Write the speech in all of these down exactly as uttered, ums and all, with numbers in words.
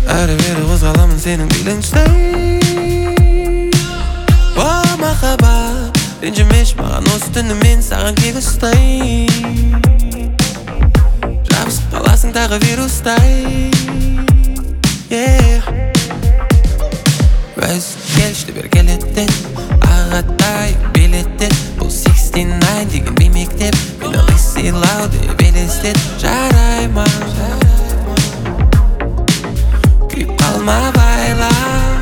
Әрі бері қозғаламын сенің биліңштай. О, махаббат, ренжімеш маған осы түні мен саған кек ұстай. Жабысып қаласың тағы вирустай. Өз келшті бер келеттен ағатай билеттен. Бұл сексен ай деген беймектеп мені лысилау деп елестет. Жарай ма, күйіп қалма байла.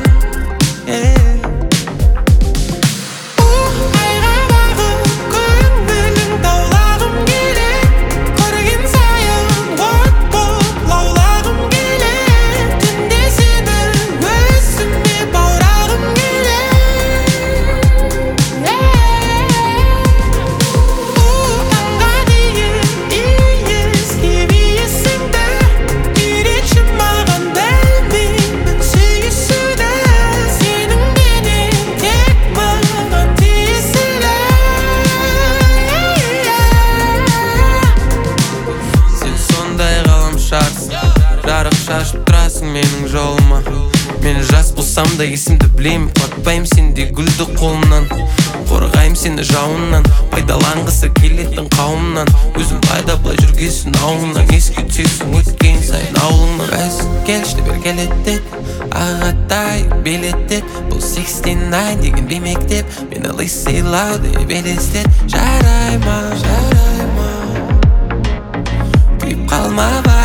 Жарық шашып тұрасың менің жолыма. Мен жас болсам да есімді білем. Құлатпайым сендей гүлді қолымнан. Қорғайым сені жауыннан. Пайдаланғысы келетін қауымнан. Өзім пайда былай жүргесін ауылынан. Еске түсесің өткен сайын ауылыңнан. Өз келшті бер келеттет ағатай билеттет. Бұл сексен ай деген беймектеп мені лысилау деп елестет. Жарай ма, жарай ма, күйіп қалма ба.